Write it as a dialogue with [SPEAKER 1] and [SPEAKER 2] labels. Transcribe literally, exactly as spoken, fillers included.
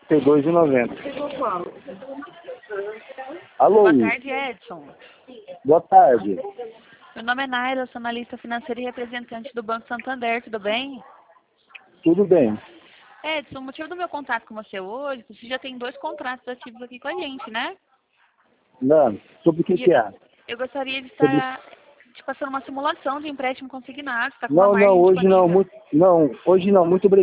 [SPEAKER 1] trinta e dois e noventa. Alô,
[SPEAKER 2] Boa
[SPEAKER 1] Luiz.
[SPEAKER 2] tarde, Edson.
[SPEAKER 1] Boa tarde.
[SPEAKER 2] Meu nome é Naira, sou analista financeira e representante do Banco Santander, tudo bem?
[SPEAKER 1] Tudo bem?
[SPEAKER 2] Edson, o motivo do meu contato com você hoje, você já tem dois contratos ativos aqui com a gente, né?
[SPEAKER 1] Não, sobre o que
[SPEAKER 2] E
[SPEAKER 1] que é?
[SPEAKER 2] eu gostaria de
[SPEAKER 1] Sobre...
[SPEAKER 2] estar te passando uma simulação de empréstimo consignado, está com uma
[SPEAKER 1] Não, não,
[SPEAKER 2] margem
[SPEAKER 1] hoje não,
[SPEAKER 2] disponível.
[SPEAKER 1] muito, não, hoje não, muito obrigado.